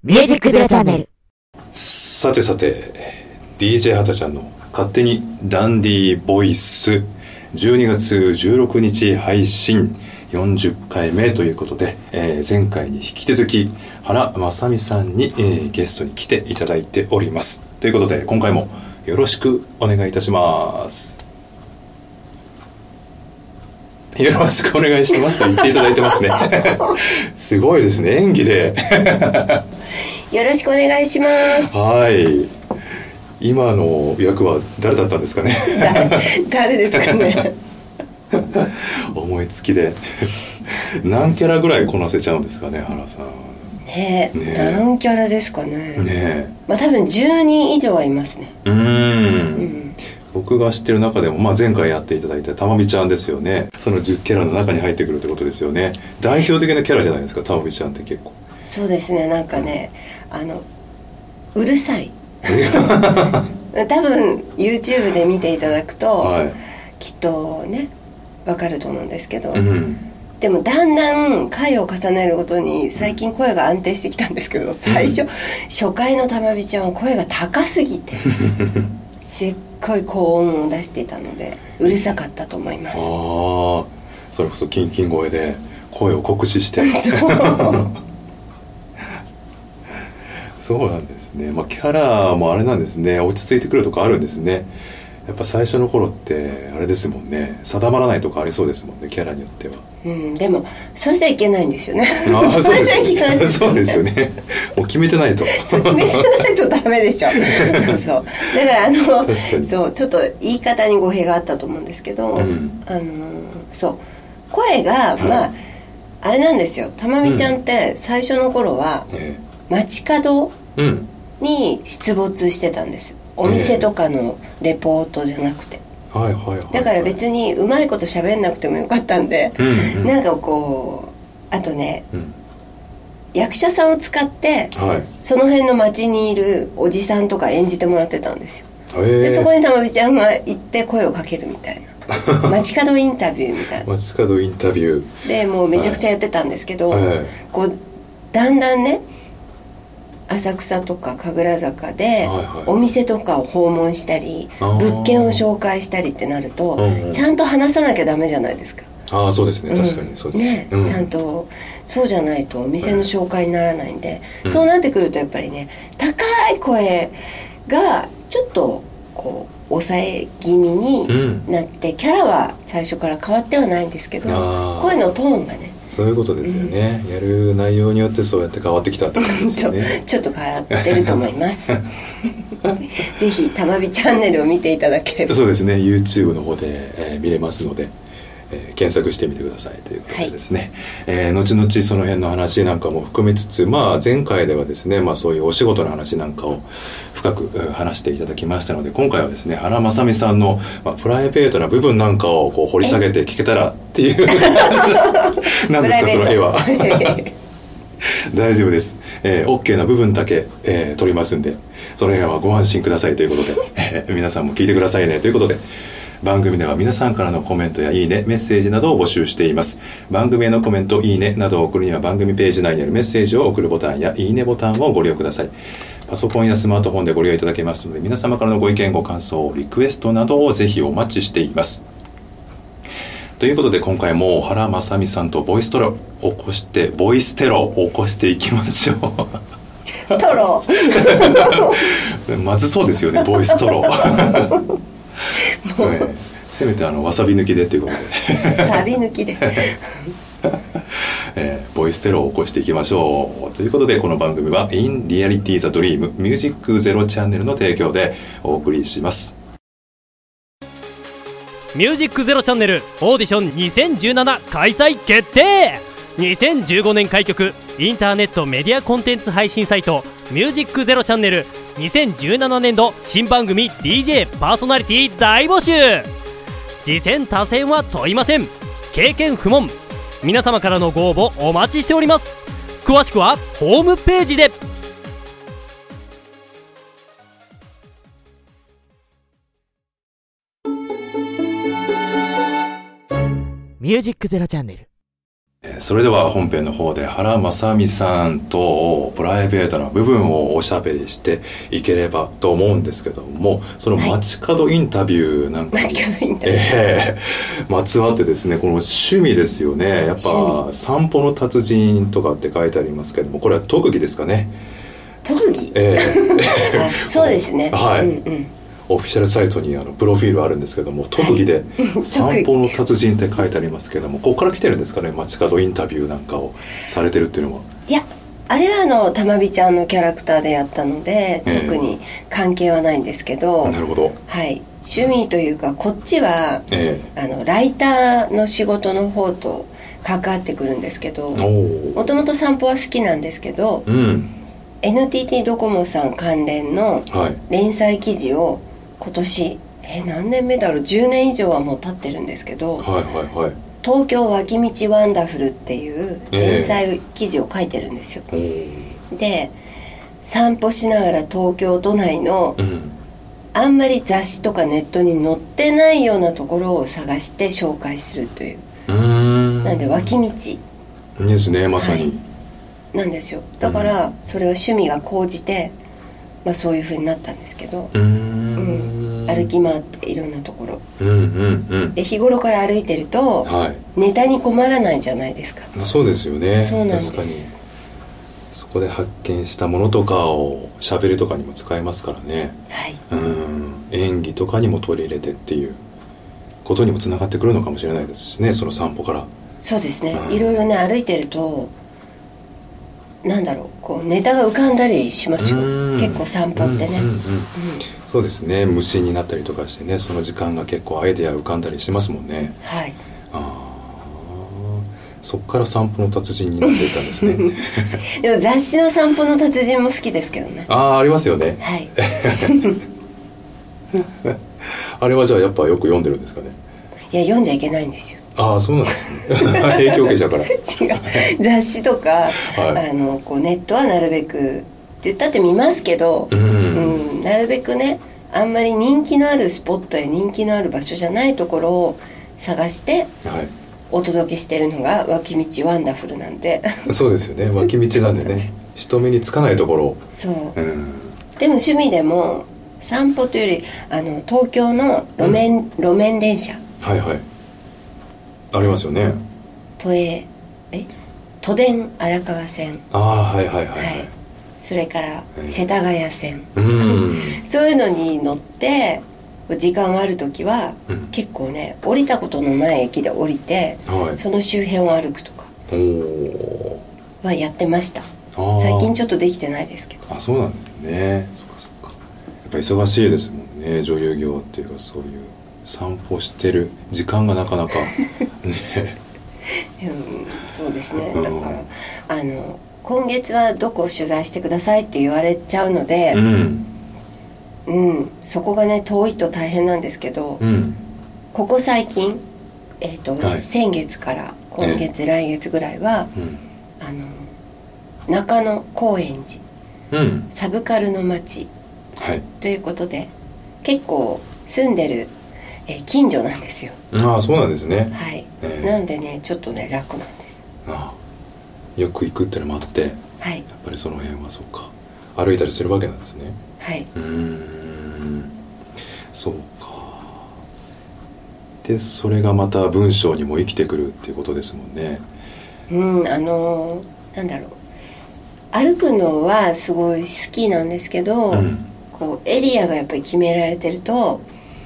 ミュージックゼロチャンネル。 さてさて DJ はたちゃんの勝手にダンディーボイス12月16日配信40回目ということで、前回に引き続き原正美さんに、ゲストに来ていただいておりますということで、今回もよろしくお願いいたします。よろしくお願いしますと言っていただいてますねすごいですね、演技でよろしくお願いします。 はい、今の役は誰だったんですかね誰ですかね思いつきで何キャラぐらいこなせちゃうんですかね、原さん。 ねえ、何キャラですかね。 ねえ、 まあ多分10人以上はいますね。 僕が知ってる中でも、前回やっていただいたたまみちゃんですよね。その10キャラの中に入ってくるってことですよね。代表的なキャラじゃないですか、たまみちゃんって結構。 そうですね、なんかね、うるさい多分 YouTube で見ていただくと、はい、きっとねわかると思うんですけど、でもだんだん回を重ねるごとに最近声が安定してきたんですけど、最初、初回のたまみちゃんは声が高すぎてすっごい高音を出していたのでうるさかったと思います。 ああ、それこそキンキン声で声を酷使してそうなんですね。キャラもあれなんですね、落ち着いてくるとかあるんですね。やっぱ最初の頃ってあれですもんね、定まらないとかありそうですもんね、キャラによっては。 でもそれじゃいけないんですよねそれじゃいけないんですよね。 そうですよね、もう決めてないと決めてないとダメでしょそうだからそうちょっと言い方に語弊があったと思うんですけど、そう声が、あれなんですよ、たまみちゃんって最初の頃は、街角に出没してたんです、お店とかのレポートじゃなくて、だから別にうまいこと喋んなくてもよかったんで、なんかこうあとね、役者さんを使って、その辺の街にいるおじさんとか演じてもらってたんですよ。でそこにたまみちゃんが行って声をかけるみたいな街角インタビューみたいな街角インタビューでもうめちゃくちゃやってたんですけど、こうだんだんね浅草とか神楽坂でお店とかを訪問したり、物件を紹介したりってなると、ちゃんと話さなきゃダメじゃないですか。 そうですね、確かにそうですね、 ちゃんとそうじゃないとお店の紹介にならないんで、そうなってくるとやっぱりね、高い声がちょっとこう抑え気味になって、キャラは最初から変わってはないんですけど、声のトーンがね、 そういうことですよね、やる内容によってそうやって変わってきたってことですよねちょっと変わってると思いますぜひたまびチャンネルを見ていただければ。 そうですね、 YouTube の方で、見れますので、検索してみてくださいということでですね、後々その辺の話なんかも含めつつ、前回ではですね、そういうお仕事の話なんかを深く話していただきましたので、今回はですね、原正美さんの、プライベートな部分なんかをこう掘り下げて聞けたらっていう何ですかその絵は大丈夫です、OK な部分だけ、撮りますんで、その辺はご安心くださいということで、皆さんも聞いてくださいねということで、番組では皆さんからのコメントやいいね、メッセージなどを募集しています。番組へのコメント、いいねなどを送るには番組ページ内にあるメッセージを送るボタンやいいねボタンをご利用ください。パソコンやスマートフォンでご利用いただけますので、皆様からのご意見ご感想、リクエストなどをぜひお待ちしています。ということで、今回も原正美さんとボイステロを起こしていきましょうトロまずそうですよね、ボイストロせめてわさび抜きでっていうことでサビ抜きでボイステロを起こしていきましょうということで、この番組は In Reality the Dream ミュージックゼロチャンネルの提供でお送りします。 ミュージックゼロチャンネルオーディション2017開催決定。2015年開局、インターネットメディアコンテンツ配信サイトミュージックゼロチャンネル2017年度新番組 DJ パーソナリティ大募集。次戦他戦は問いません、経験不問。皆様からのご応募お待ちしております。詳しくはホームページで。 ミュージックゼロチャンネル。 それでは本編の方で原正美さんとプライベートな部分をおしゃべりしていければと思うんですけども、その街角インタビューなんかに、 街角インタビュー、 まつわってですね、この趣味ですよね。やっぱ散歩の達人とかって書いてありますけども、これは特技ですかね。 特技、そうですね、 はい、オフィシャルサイトにプロフィールあるんですけども、特技で散歩の達人って書いてありますけども、ここから来てるんですかね、街角インタビューなんかをされてるっていうのは。 いや、あれはたまびちゃんのキャラクターでやったので、特に関係はないんですけど、 なるほど、 はい、趣味というか、こっちは、ライターの仕事の方と関わってくるんですけど、もともと散歩は好きなんですけど、NTT ドコモさん関連の連載記事を今年何年目だろう、10年以上はもう経ってるんですけど、東京脇道ワンダフルっていう連載記事を書いてるんですよ、で散歩しながら東京都内の、あんまり雑誌とかネットに載ってないようなところを探して紹介するという、なんで脇道ですね、まさに、 なんですよ。だからそれは趣味が高じて、そういう風になったんですけど、歩き回っていろんなところ、で日頃から歩いてると、ネタに困らないじゃないですか。 そうですよね。 そうなんです。 確かにそこで発見したものとかをしゃべりとかにも使えますからね、演技とかにも取り入れてっていうことにもつながってくるのかもしれないですしね、その散歩から。そうですね、 いろいろね、歩いてるとなんだろう、こうネタが浮かんだりしますよ、結構散歩ってね、 そうですね、無心になったりとかしてね、その時間が結構アイデア浮かんだりしますもんね。そっから散歩の達人になっていたんですねでも雑誌の散歩の達人も好きですけどね。 ありますよね、あれはじゃあやっぱよく読んでるんですかね。 いや、読んじゃいけないんですよ。 そうなんですね影響受けちゃうから違う、雑誌とか、こうネットはなるべくって言ったって見ますけど、なるべくね、あんまり人気のあるスポットや人気のある場所じゃないところを探してお届けしてるのが脇道ワンダフルなんでそうですよね、脇道なんでね人目につかないところ。 そう、でも趣味でも散歩というより東京の路面電車、 ありますよね。 都電荒川線、それから世田谷線、そういうのに乗って時間がある時は、結構ね、降りたことのない駅で降りて、その周辺を歩くとかはやってました。最近ちょっとできてないですけど。 そうなんですね。そっかそっか。やっぱ忙しいですもんね、女優業っていうか、そういう散歩してる時間がなかなかねそうですね、だから今月はどこを取材してくださいって言われちゃうので、そこがね、遠いと大変なんですけど、ここ最近、先月から今月、来月ぐらいは、中野高円寺、サブカルの街、ということで結構住んでる近所なんですよ。 そうなんですね。 なんでね、ちょっとね、楽なんです。 よく行くってのもあって、やっぱりその辺はそうか、歩いたりするわけなんですね。そうか。でそれがまた文章にも生きてくるっていうことですもんね。 なんだろう、歩くのはすごい好きなんですけど、こうエリアがやっぱり決められてると、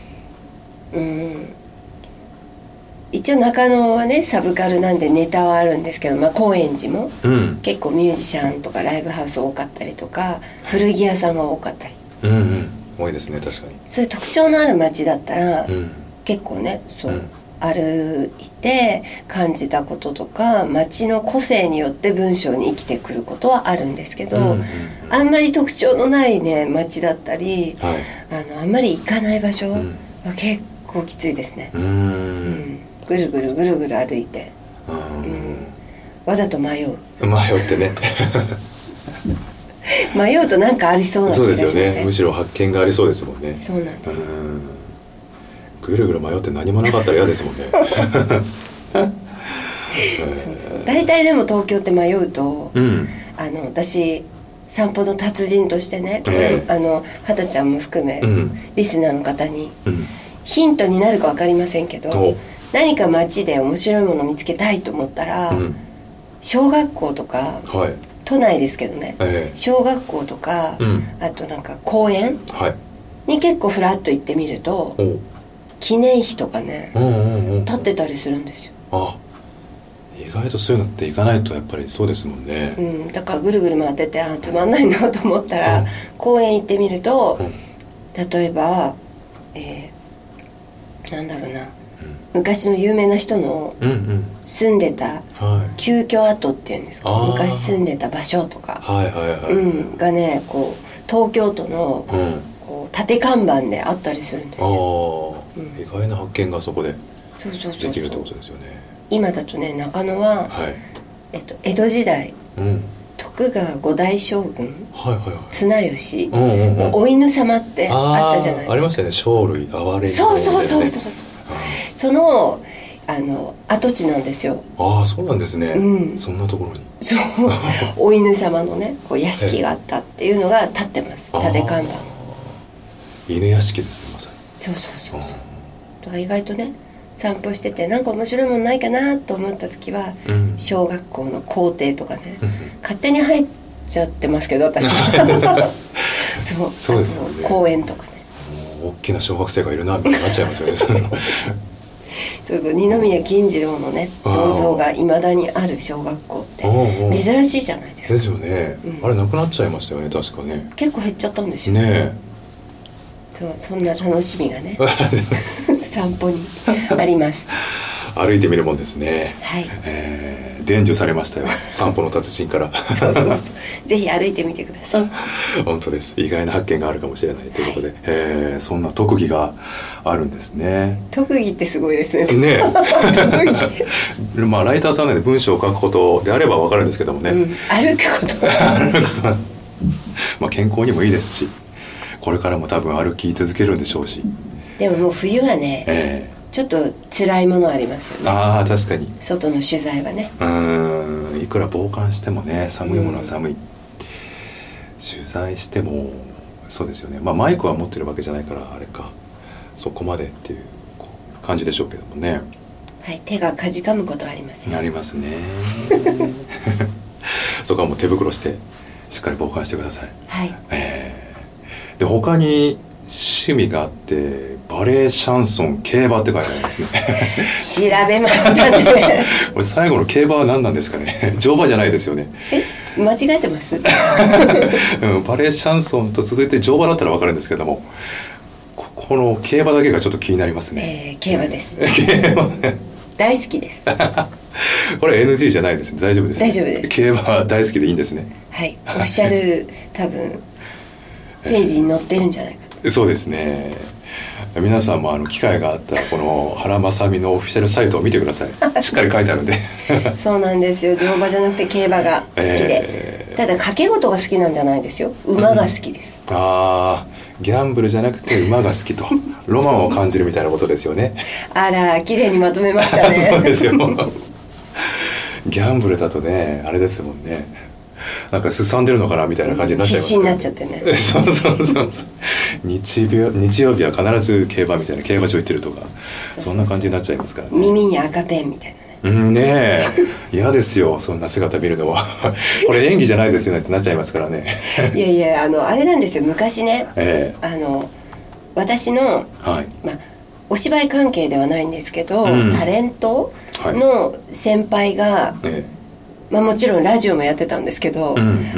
一応中野はね、サブカルなんでネタはあるんですけど、高円寺も、結構ミュージシャンとかライブハウス多かったりとか、古着屋さんが多かったり、 多いですね、確かに。 そういう特徴のある街だったら、結構ね、歩いて感じたこととか、街の個性によって文章に生きてくることはあるんですけど、あんまり特徴のないね、街だったり、あんまり行かない場所は結構きついですね。ぐるぐるぐるぐる歩いて、わざと迷ってね迷うとなんかありそうな気がしますね。 そうですよね、むしろ発見がありそうですもんね。 そうなんです。 ぐるぐる迷って何もなかったら嫌ですもんね大体でも東京って迷うと、私散歩の達人としてね、畑ちゃんも含め、リスナーの方に、ヒントになるか分かりませんけど、何か街で面白いものを見つけたいと思ったら、小学校とか、都内ですけどね、小学校とか、あとなんか公園に結構フラッと行ってみると、記念碑とかね、立ってたりするんですよ。 意外とそういうのって行かないとやっぱりそうですもんね。 だからぐるぐる回っててつまんないなと思ったら、公園行ってみると、例えば、なんだろうな、昔の有名な人の住んでた旧居跡っていうんですか、昔住んでた場所とかがね、こう東京都のこう縦看板であったりするんですよ。 意外な発見がそこでできるってことですよね。 今だとね、中野は、江戸時代、徳川五代将軍、綱吉のお犬様ってあったじゃないですか。 ありましたね、生類憐れみ。 そうその跡地なんですよ。 そうなんですね、そんなところにそうお犬様のね、こう屋敷があったっていうのが立ってます、縦看板。 犬屋敷ですね、まさに。 そうだから意外とね、散歩しててなんか面白いものないかなと思った時は、小学校の校庭とかね、勝手に入っちゃってますけど私はそうですよね。あと公園とかね、 大きな小学生がいるなみたいになっちゃいますよね二宮金次郎のね銅像がいまだにある小学校って珍しいじゃないですか。 ですよね、あれなくなっちゃいましたよね、確かね。 結構減っちゃったんですよね。そんな楽しみがね散歩にあります歩いてみるもんですね。伝授されましたよ、散歩の達人からそうぜひ歩いてみてください本当です。意外な発見があるかもしれないということで、そんな特技があるんですね。 特技ってすごいですねまあライターさんなんで文章を書くことであれば分かるんですけどもね、 歩くことまあ健康にもいいですし、これからも多分歩き続けるんでしょうし。でももう冬はね、ちょっと辛いものありますよね。 確かに外の取材はね、 いくら防寒してもね、寒いものは寒い、取材してもそうですよね。まあマイクは持ってるわけじゃないからあれか、そこまでっていう感じでしょうけどもね。 手がかじかむことはありますね。 ありますねそこはもう手袋してしっかり防寒してください。で他に趣味があって、バレエ、シャンソン、競馬って書いてありますね調べましたねこれ最後の競馬は何なんですかね乗馬じゃないですよね。 間違えてますバレエ、シャンソンと続いて乗馬だったら分かるんですけども、この競馬だけがちょっと気になりますね。 競馬です大好きですこれ NG じゃないですね。大丈夫です、 大丈夫です。 競馬は大好きでいいんですね。 オフィシャル多分ページに載ってるんじゃないかと。 そうですね。皆さんも機会があったらこの原まさみのオフィシャルサイトを見てくださいしっかり書いてあるんでそうなんですよ。乗馬じゃなくて競馬が好きで、ただ掛け事が好きなんじゃないですよ。馬が好きです、 ギャンブルじゃなくて馬が好きとロマンを感じるみたいなことですよねあら、綺麗にまとめましたねそうですよギャンブルだとね、あれですもんね、なんかすさんでるのかなみたいな感じになっちゃいます、 必死になっちゃってねそう日曜日は必ず競馬みたいな、競馬場行ってるとか、そんな感じになっちゃいますからね。 耳に赤ペンみたいなねえ嫌ですよ、そんな姿見るのはこれ演技じゃないですよねってなっちゃいますからねいやいや、あれなんですよ、昔ね、私の、お芝居関係ではないんですけど、タレントの先輩が、もちろんラジオもやってたんですけど、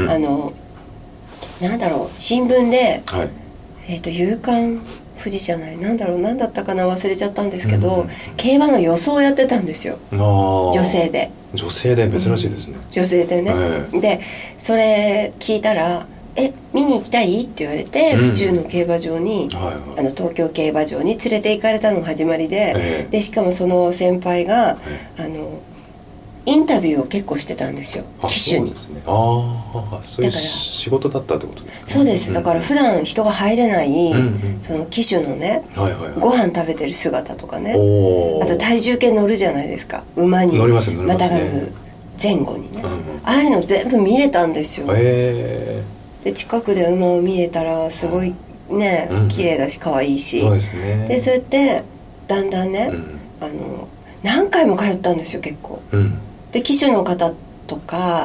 なんだろう、新聞で、夕刊富士じゃない、なんだったかな、忘れちゃったんですけど、競馬の予想をやってたんですよ。女性で珍しいですね、 女性でね、でそれ聞いたら見に行きたいって言われて、府中の競馬場に、東京競馬場に連れて行かれたのが始まりで、でしかもその先輩が、 インタビューを結構してたんですよ、騎手に。 そういう仕事だったってことですか？ そうです。だから普段人が入れない、その騎手のね、ご飯食べてる姿とかね、あと体重計乗るじゃないですか、馬にまたがる前後にね、ああいうの全部見れたんですよ。で近くで馬を見れたらすごいね、綺麗だし可愛いし、でそうやってだんだんね、何回も通ったんですよ結構。で騎手の方とか、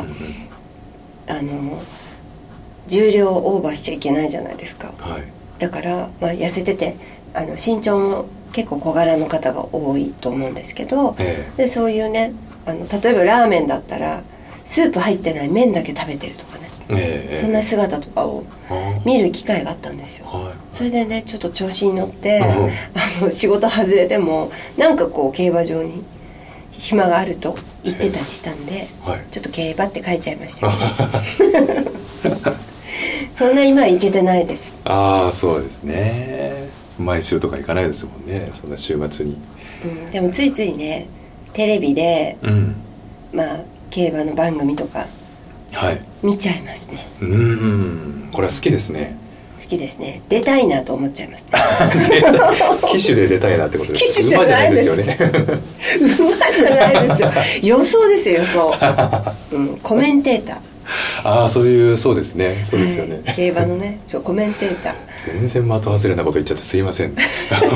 重量オーバーしちゃいけないじゃないですか、だから、痩せてて身長も結構小柄の方が多いと思うんですけど、でそういうね、例えばラーメンだったらスープ入ってない麺だけ食べてるとかね、そんな姿とかを見る機会があったんですよ、それでねちょっと調子に乗って、仕事外れてもなんかこう競馬場に暇があると行ってたりしたんで、ちょっと競馬って書いちゃいましたけどそんな今は行けてないです。 そうですね、毎週とか行かないですもんね、そんな週末に。 でもついついねテレビで、競馬の番組とか見ちゃいますね。 これは好きですね。 好きですね。出たいなと思っちゃいますね騎手で出たいなってことですか？ 騎手じゃないですよね馬じゃないですよ予想ですよ、予想コメンテーター。 そうですね、そうですよね、 競馬のねコメンテーター。 全然的外れなこと言っちゃってすいません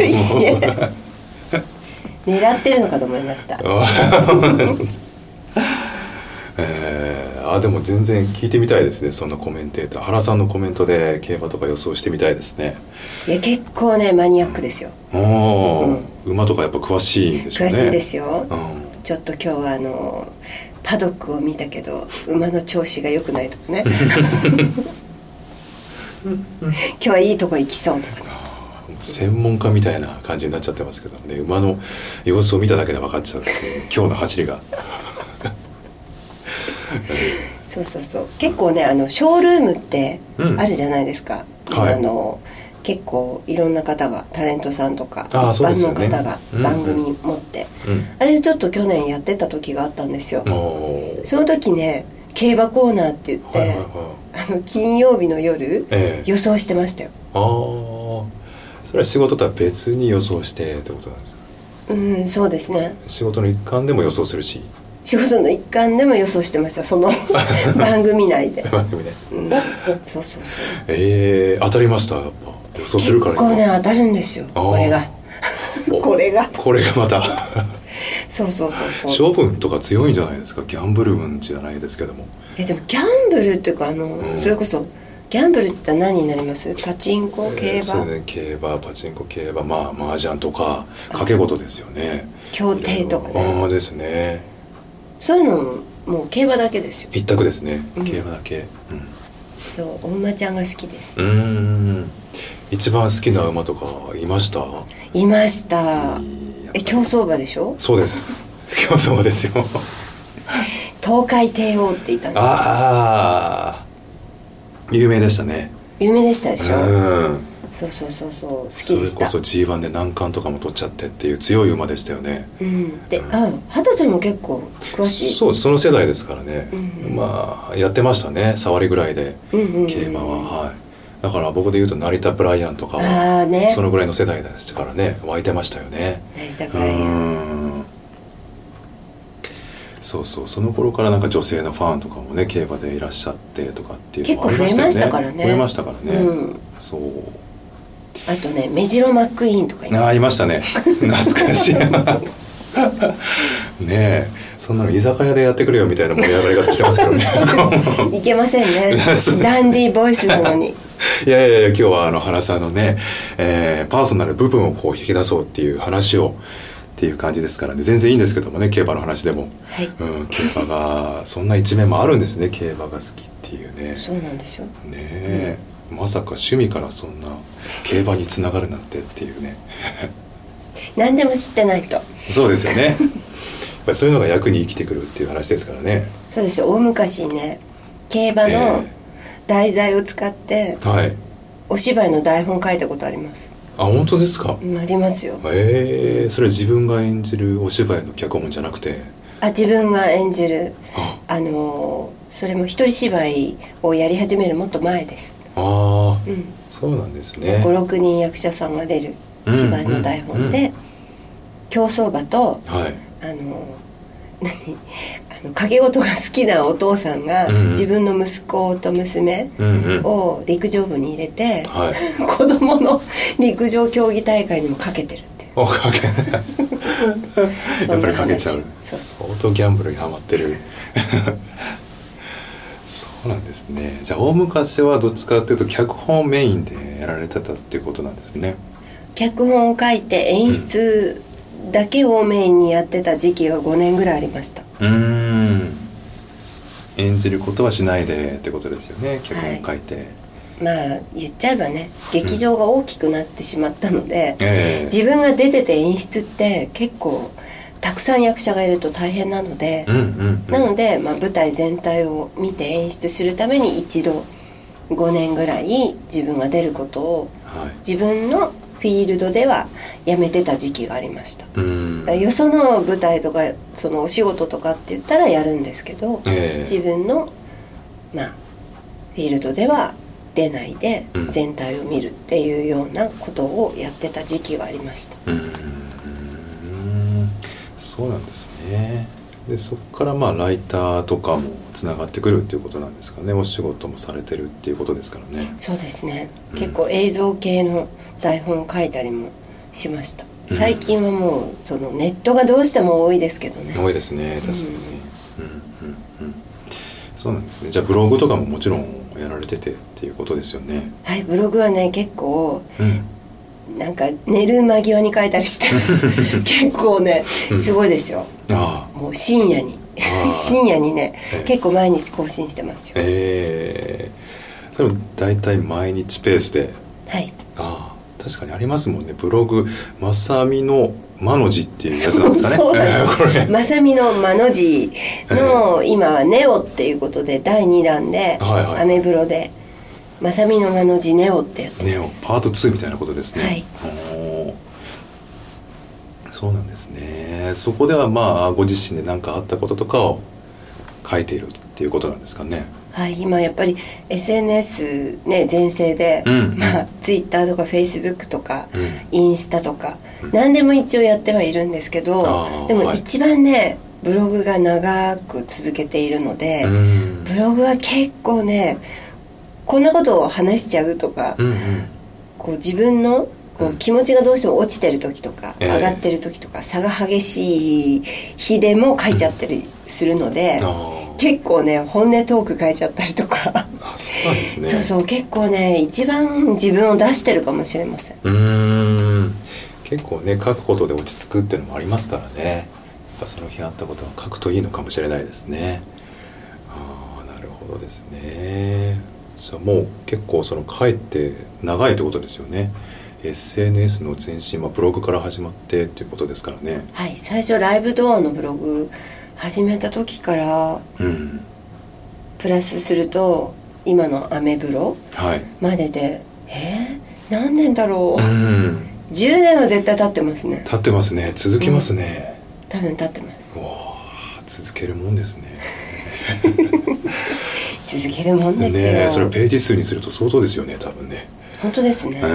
狙ってるのかと思いましたでも全然聞いてみたいですね、そんなコメンテーター。原さんのコメントで競馬とか予想してみたいですね。 いや結構ねマニアックですよ。 馬とかやっぱ詳しいんでしょうね。 詳しいですよ、ちょっと今日はパドックを見たけど馬の調子が良くないとかね今日はいいとこ行きそうとかね、 専門家みたいな感じになっちゃってますけどね、馬の様子を見ただけで分かっちゃう今日の走りがそう結構ねショールームってあるじゃないですか、結構いろんな方がタレントさんとか一般の方が番組持って、あれちょっと去年やってた時があったんですよ。その時ね競馬コーナーって言って、金曜日の夜、予想してましたよ。 それは仕事とは別に予想してってことなんですか？ そうですね。 仕事の一環でも予想するし、 仕事の一環でも予想してました、その番組内で番組で、 そう当たりました。やっぱ予想するから結構ね当たるんですよ、これがまたそう勝負とか強いんじゃないですか？ギャンブル運じゃないですけども。 でもギャンブルっていうかそれこそギャンブルって言ったら何になります？パチンコ、競馬、 そうね、競馬、パチンコ、競馬、麻雀とか賭け事ですよね。 競艇とかね。 ですね。 そういうのもう競馬だけですよ。 一択ですね、競馬だけ。 そうお馬ちゃんが好きです。 一番好きな馬とかいました？ いました。競走馬でしょ？ そうです、競走馬ですよ東海帝王っていたんですよ。 有名でしたね。 有名でしたでしょ。そう好きでした。 それこそ G1 で難関とかも取っちゃってっていう強い馬でしたよね。 で畑ちゃんも結構詳しい。 その世代ですからね。やってましたね、触りぐらいで、競馬は。だから僕で言うと成田ブライアンとかはそのぐらいの世代でしたからね、湧いてましたよね。 成田ブライアン。 その頃からなんか女性のファンとかもね競馬でいらっしゃってとかっていうのもあり結構増えましたからね。 増えましたからね。 あとねメジロマックイーンとかいましたね懐かしいねそんなの居酒屋でやってくれよみたいな盛り上がり方してますけどねいけませんねダンディーボイスなのにいや今日は原さんのね、パーソナル部分をこう引き出そうっていう話をっていう感じですからね、全然いいんですけどもね、競馬の話でも、競馬がそんな一面もあるんですね、競馬が好きっていうね。 そうなんですよね、まさか趣味からそんな競馬につながるなんてっていうね何でも知ってないと。 そうですよねやっぱりそういうのが役に生きてくるっていう話ですからね。 そうですよ。大昔ね競馬の題材を使って、お芝居の台本書いたことあります。 本当ですか？ ありますよ。 それ自分が演じるお芝居の脚本じゃなくて自分が演じるそれも一人芝居をやり始めるもっと前です。 そうなんですね。 5、6人役者さんが出る芝居の台本で、競走馬と、掛け事が好きなお父さんが、自分の息子と娘を陸上部に入れて、子供の陸上競技大会にもかけてるっていう。 やっぱりかけちゃう。相当ギャンブルにハマってる。そうなんですね。じゃあ大昔はどっちかっていうと脚本メインでやられてたっていうことなんですね。 脚本を書いて演出だけをメインにやってた時期が5年ぐらいありました。 演じることはしないでってことですよね、脚本書いて。 言っちゃえばね、劇場が大きくなってしまったので、自分が出てて演出って結構たくさん役者がいると大変なので、なので、舞台全体を見て演出するために一度5年ぐらい自分が出ることを、自分のフィールドではやめてた時期がありました。よその舞台とかそのお仕事とかって言ったらやるんですけど、自分のフィールドでは出ないで全体を見るっていうようなことをやってた時期がありました。 そうなんですね。でそこからライターとかもつながってくるっていうことなんですかね。お仕事もされてるっていうことですからね。 そうですね、結構映像系の台本を書いたりもしました。最近はもうそのネットがどうしても多いですけどね。 多いですね、確かにね。そうなんですね。じゃあブログとかももちろんやられててっていうことですよね。 はい、ブログはね結構、なんか寝る間際に書いたりして結構ねすごいですよ。もう深夜にね、結構毎日更新してますよ。それも大体毎日ペースで。 はい。 確かにありますもんね、ブログ。まさみのまの字っていうやつなんですかね。 そうまさみのまの字の、今はネオっていうことで第2弾で、アメブロでまさみのまの字ネオってやってます。 ネオパート2みたいなことですね。 はい。 そうなんですね。そこではご自身で何かあったこととかを書いているっていうことなんですかね。 はい、今やっぱり SNS ね全盛で、Twitter とか Facebook とか、インスタとか、何でも一応やってはいるんですけど、でも一番ねブログが長く続けているので、ブログは結構ねこんなことを話しちゃうとか、こう自分のこう気持ちがどうしても落ちてる時とか、上がってる時とか差が激しい日でも書いちゃったりするので、結構ね本音トーク書いちゃったりとかそうなんですね。 そう結構ね一番自分を出してるかもしれません。 結構ね書くことで落ち着くっていうのもありますからね。やっぱその日あったことは書くといいのかもしれないですね。なるほどですね。じゃあもう結構その書いて長いってことですよね。SNS の前身、ブログから始まってっていうことですからね。 はい、最初ライブドアのブログ始めた時から、プラスすると今のアメブロまでで、何年だろう、10年は絶対経ってますね。 経ってますね。続きますね。 多分経ってます。 続けるもんですね。 続けるもんですよね。それページ数にすると相当ですよね、多分ね。 本当ですね。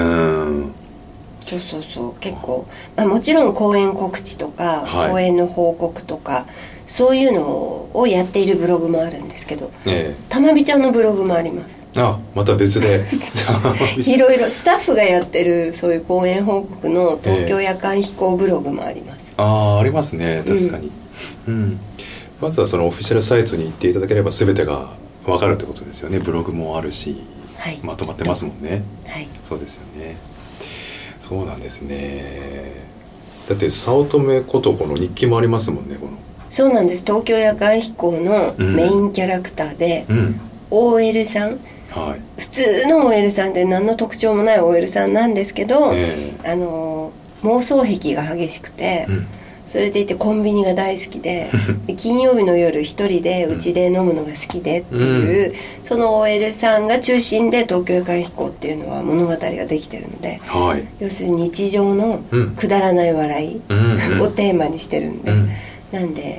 そう結構、もちろん公演告知とか、公演の報告とかそういうのをやっているブログもあるんですけど、たまびちゃんのブログもあります。 また別でいろいろスタッフがやってるそういう公演報告の東京夜間飛行ブログもあります。 ありますね、確かに。まずはそのオフィシャルサイトに行っていただければ全てが分かるってことですよね。ブログもあるし、まとまってますもんね。そうですよね。そうなんですね。だって早乙女ことこの日記もありますもんね。 そうなんです。東京夜間飛行のメインキャラクターで、OL さん、普通の OL さんで何の特徴もない OL さんなんですけど、妄想癖が激しくて、それでいてコンビニが大好きで金曜日の夜一人でうちで飲むのが好きでっていう、その OL さんが中心で東京夜間飛行っていうのは物語ができてるので、要するに日常のくだらない笑いをテーマにしてるんで、なんで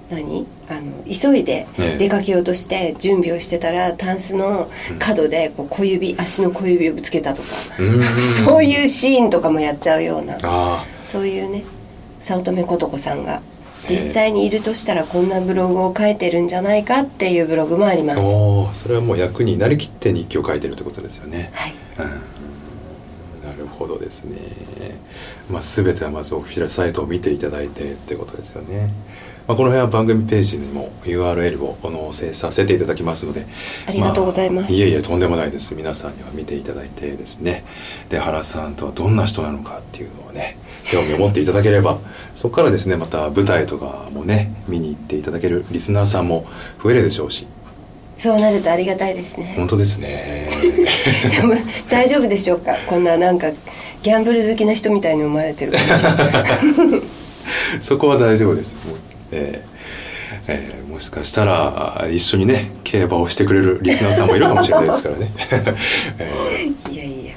急いで出かけようとして準備をしてたら、タンスの角でこう足の小指をぶつけたとか、そういうシーンとかもやっちゃうような、そういうね、早乙女琴子さんが実際にいるとしたらこんなブログを書いてるんじゃないかっていうブログもあります。 それはもう役になりきって日記を書いてるってことですよね。 はい、 なるほどですね。全てはまずオフィシャルサイトを見ていただいてってことですよね。この辺は番組ページにも URL を載せさせていただきますので、 ありがとうございます。 いえいえ、とんでもないです。皆さんには見ていただいてですね、で原さんとはどんな人なのかっていうのをね、興味を持っていただければそこからですね、また舞台とかもね見に行っていただけるリスナーさんも増えるでしょうし、 そうなるとありがたいですね。 本当ですね。 でも大丈夫でしょうか、こんななんかギャンブル好きな人みたいに思われてるかもしれない。 そこは大丈夫です。もしかしたら一緒にね競馬をしてくれるリスナーさんもいるかもしれないですからね。 いやい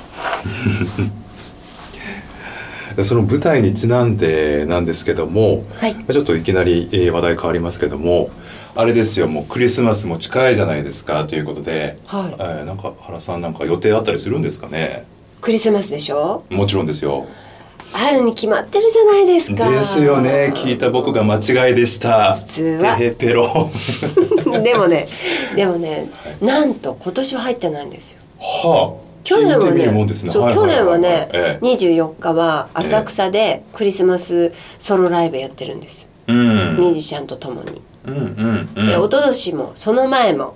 や、その舞台にちなんでなんですけども、 はい、 ちょっといきなり話題変わりますけども、あれですよ、もうクリスマスも近いじゃないですかということで、 はい、 なんか原さんなんか予定あったりするんですかね。 クリスマスでしょ。もちろんですよ。 あるに決まってるじゃないですか。 ですよね。聞いた僕が間違いでした。 普通はテヘペロ。 でもね、なんと今年は入ってないんですよ。 はあ。 去年はね、 去年はね、24日は浅草でクリスマスソロライブやってるんですよ。ミュージシャンと共に。で、一昨年もその前も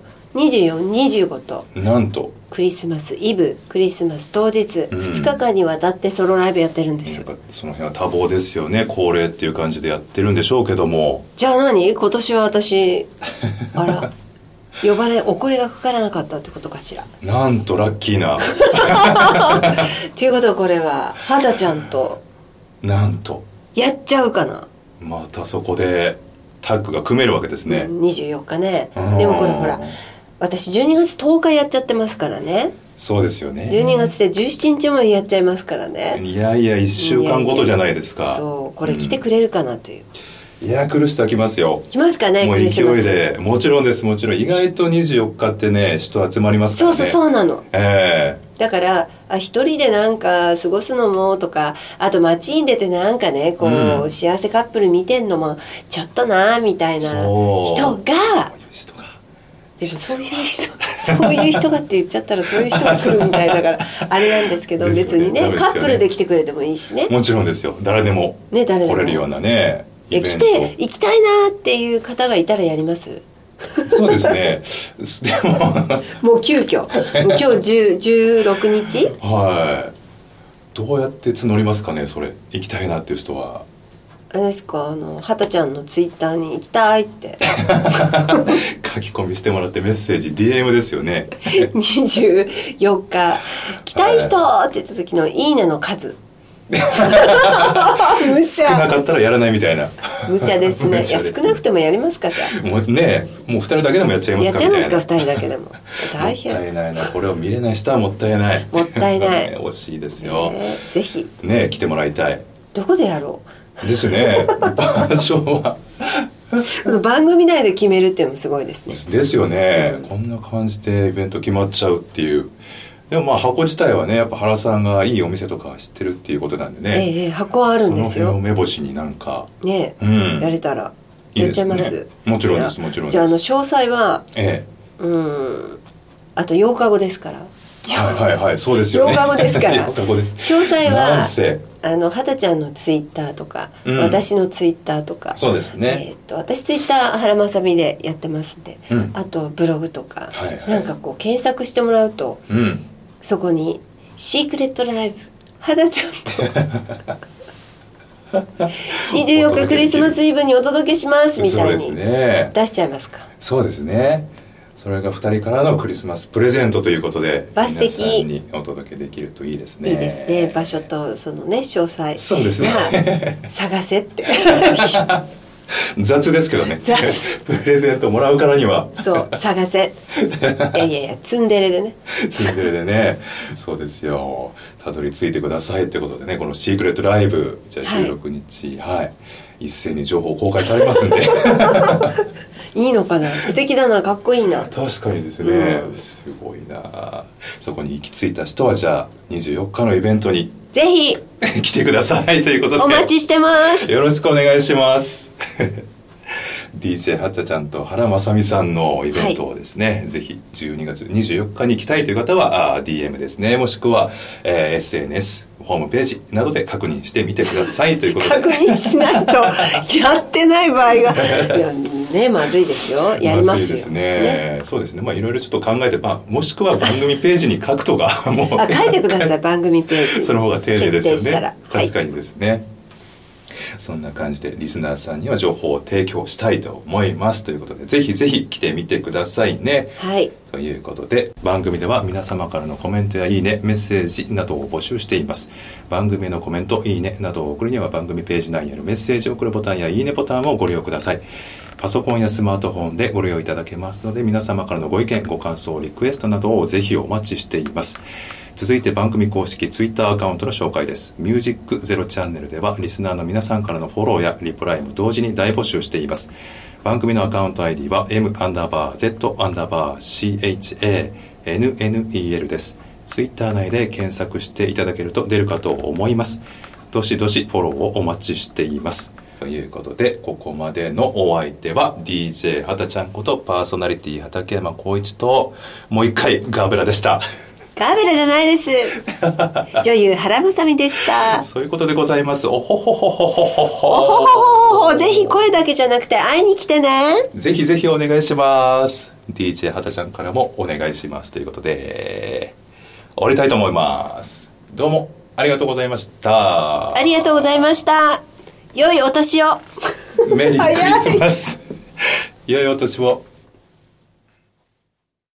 24、25となんとクリスマスイブ、クリスマス当日、2日間にわたってソロライブやってるんですよ。 やっぱその辺は多忙ですよね。恒例っていう感じでやってるんでしょうけども。 じゃあ今年は私あらお声がかからなかったってことかしら。 なんとラッキーな。 ということはこれは肌ちゃんとなんとやっちゃうかな。 またそこでタッグが組めるわけですね。 24日ね。でもこれほら、私12月10日やっちゃってますからね。 そうですよね。 12月で17日までやっちゃいますからね。 いやいや、1週間ごとじゃないですか。 そうこれ来てくれるかなという、 いや、来る人は来ますよ。 来ますかね。 もう勢いで。もちろんです、もちろん。意外と24日ってね、人集まりますからね。 そうなの。だから一人でなんか過ごすのもとか、あと街に出てなんかねこう、幸せカップル見てんのもちょっとなみたいな人が、でもそういう人がって言っちゃったらそういう人が来るみたいだからあれなんですけど、別にねカップルで来てくれてもいいしね。 もちろんですよ。誰でも来れるようなね。 来て行きたいなっていう方がいたらやります。 そうですね。でももう急遽今日16日はい。どうやって募りますかね、それ。行きたいなっていう人は。 あれですか、はたちゃんのツイッターに行きたいって書き込みしてもらってメッセージ DM ですよね。 24日来たい人って言った時のいいねの数無茶。 少なかったらやらないみたいな。 無茶ですね。いや、少なくてもやりますか。じゃあもう2人だけでもやっちゃいますか。 やっちゃいますか、2人だけでも。大変。 もったいないな。これを見れない人はもったいない。 もったいない。 惜しいですよ。 ぜひね、来てもらいたい。 どこでやろうですね。場所は番組内で決めるっていうのもすごいですね。 ですよね。こんな感じでイベント決まっちゃうっていう。でも箱自体はね、やっぱ原さんがいいお店とか知ってるっていうことなんでね。 箱はあるんですよ。 その辺を目星になんかね、やれたらやっちゃいます。 もちろんです、もちろんです。 じゃあ詳細はあと8日後ですから。 はいそうですよね。 8日後ですから。 8日後です。 詳細ははたちゃんのツイッターとか、私のツイッターとか。 そうですね。 私ツイッター原まさみでやってますんで、あとブログとか、なんかこう検索してもらうと、そこにシークレットライブはたちゃんと24日クリスマスイブにお届けしますみたいに出しちゃいますか。 そうですね。それが2人からのクリスマスプレゼントということでバス的皆さんにお届けできるといいですね。 いいですね。場所とそのね詳細。 そうですね。 探せって雑ですけどね。 雑。 プレゼントもらうからにはそう探せ。いやツンデレでね。 ツンデレでね。そうですよ。たどり着いてくださいってことでね、このシークレットライブじゃあ16日一斉に情報公開されますんでいいのかな、素敵だな、かっこいいな。 確かにですね、すごいな。そこに行き着いた人はじゃあ24日のイベントにぜひ来てくださいということでお待ちしてます。 よろしくお願いしますDJ はっちゃちゃんと原正美さんのイベントをですね、ぜひ12月24日に行きたいという方はDM ですね、もしくは、SNS ホームページなどで確認してみてくださいということで確認しないとやってない場合がいやね、まずいですよ、やりますよ。 まずいですね。そうですね、いろいろちょっと考えて、もしくは番組ページに書くとかもう書いてください番組ページその方が丁寧ですよね。 はい、 確かにですね、そんな感じでリスナーさんには情報を提供したいと思いますということで、ぜひぜひ来てみてくださいね。 はい。 ということで、番組では皆様からのコメントやいいね、メッセージなどを募集しています。番組のコメント、いいねなどを送るには番組ページ内にあるメッセージを送るボタンやいいねボタンをご利用ください。パソコンやスマートフォンでご利用いただけますので、皆様からのご意見、ご感想、リクエストなどをぜひお待ちしています。続いて番組公式ツイッターアカウントの紹介です。ミュージックゼロチャンネルではリスナーの皆さんからのフォローやリプライも同時に大募集しています。番組のアカウント ID は M_Z_CHANNEL です。ツイッター内で検索していただけると出るかと思います。どしどしフォローをお待ちしています。ということで、ここまでのお相手は DJ はたちゃんことパーソナリティ畠山浩一と、もう一回ガーベラでした。 ガーベラじゃないです女優原正美でした。 そういうことでございます。おほほほほほほほおほほほほ。ぜひ声だけじゃなくて会いに来てね。 ぜひぜひお願いします。 DJ はたちゃんからもお願いしますということで終わりたいと思います。どうもありがとうございました。 ありがとうございました。良いお年をメリークリスマス良いお年を。